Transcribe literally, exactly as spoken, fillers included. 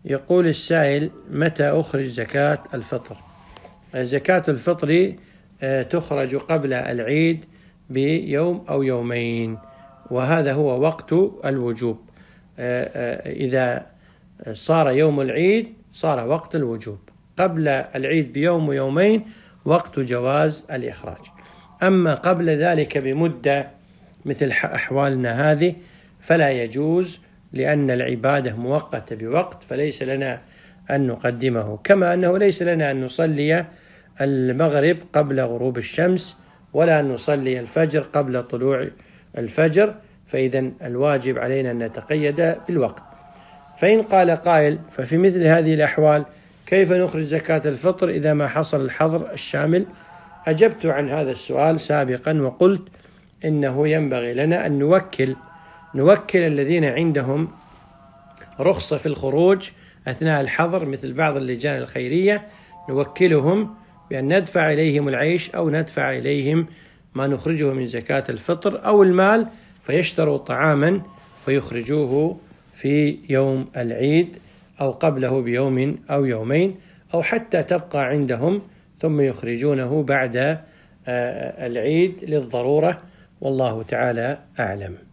يقول السائل: متى أخرج زكاة الفطر؟ زكاة الفطر تخرج قبل العيد بيوم أو يومين، وهذا هو وقت الوجوب. إذا صار يوم العيد صار وقت الوجوب، قبل العيد بيوم ويومين وقت جواز الإخراج. أما قبل ذلك بمدة مثل أحوالنا هذه فلا يجوز، لأن العبادة مؤقتة بوقت، فليس لنا أن نقدمه، كما أنه ليس لنا أن نصلي المغرب قبل غروب الشمس، ولا أن نصلي الفجر قبل طلوع الفجر، فإذا الواجب علينا أن نتقيد بالوقت. فإن قال قائل: ففي مثل هذه الأحوال كيف نخرج زكاة الفطر إذا ما حصل الحظر الشامل؟ أجبت عن هذا السؤال سابقا وقلت إنه ينبغي لنا أن نوكل نوكل الذين عندهم رخصة في الخروج أثناء الحظر، مثل بعض اللجان الخيرية، نوكلهم بأن ندفع إليهم العيش أو ندفع إليهم ما نخرجه من زكاة الفطر أو المال، فيشتروا طعاما فيخرجوه في يوم العيد أو قبله بيوم أو يومين، أو حتى تبقى عندهم ثم يخرجونه بعد العيد للضرورة، والله تعالى أعلم.